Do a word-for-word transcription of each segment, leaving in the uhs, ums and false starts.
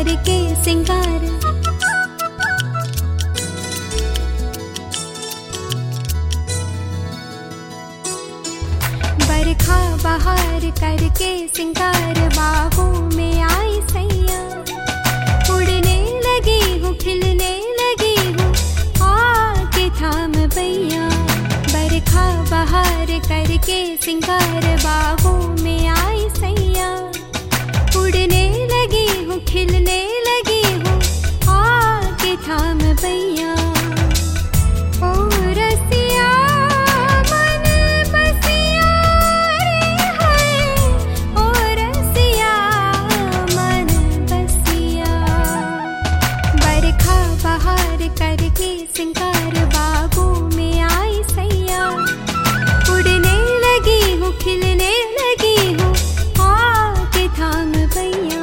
करके सिंगार। बरखा बहार करके सिंगार, बाहों में आई सैया। उड़ने लगी हूँ, खिलने लगी हूँ, आके थाम भैया। बरखा बहार करके सिंगार, बाहों में आई सैया। उड़ने लगी हूँ, खिलने लगी हूँ, आके थाम भैया। ओ रसिया मन बसिया रे हाय, ओ रसिया मन बसिया। बरखा बहार करके सिंगार, बागों में आई सैया। उड़ने लगी हूँ, खिलने लगी हूँ, आके थाम भैया।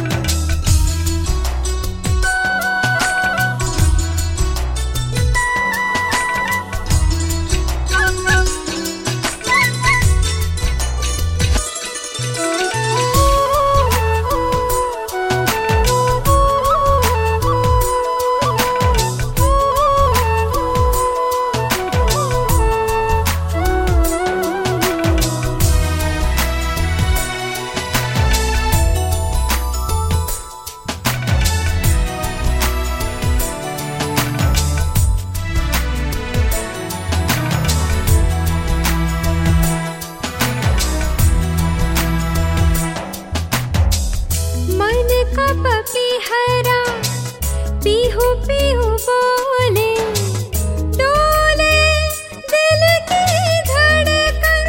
पपीहरा पीहू पीहू बोले, डोले दिल की धड़कन।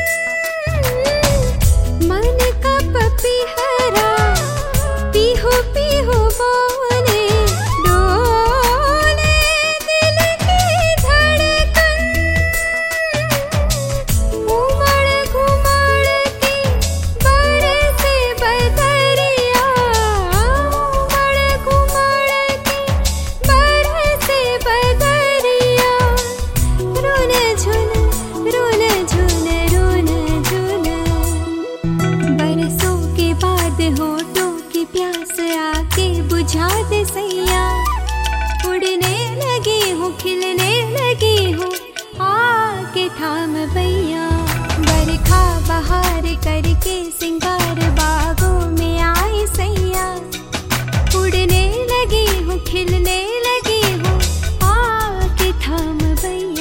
मन का पपीहरा पीहू पीहू बोले, डोले दिल की धड़कन। उमड़ घुमड़ के बरसे बदरिया, बुझा दे सैया। उड़ने लगी हूँ, खिलने लगी हूँ, आके थाम भैया। बरखा बहार करके सिंगार, बागों में आई सैया। उड़ने लगी हूँ, खिलने लगी हूँ, आके थाम भैया।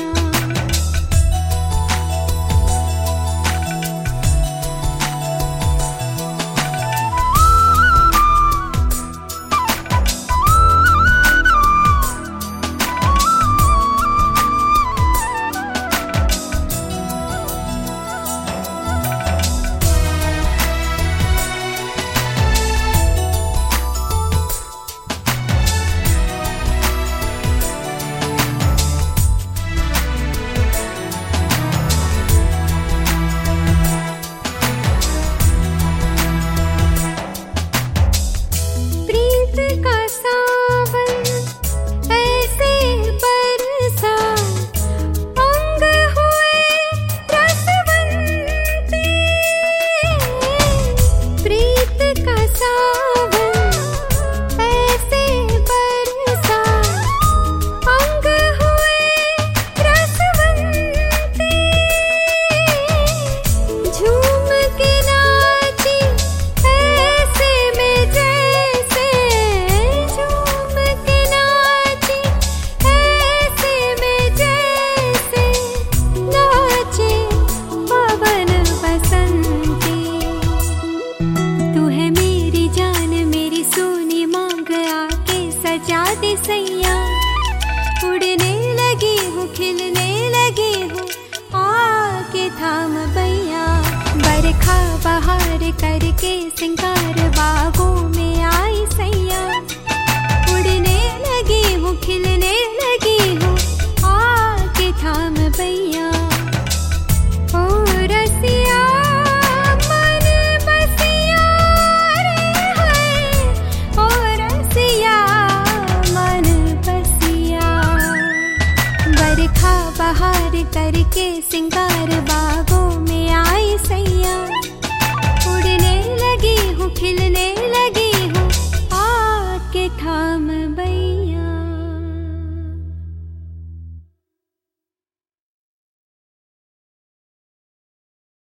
सैया। उड़ने लगी हूँ, खिलने लगी हूँ, आके थाम भैया। बरखा बहार करके सिंगार, बागों में आई सैया। उड़ने लगी हूँ, खिलने लगी हूँ, आके थाम भैया। ओ रसिया मन बसिया रे हाय, ओ रसिया मन बसिया। बरखा बहार करके सिंगार, बाग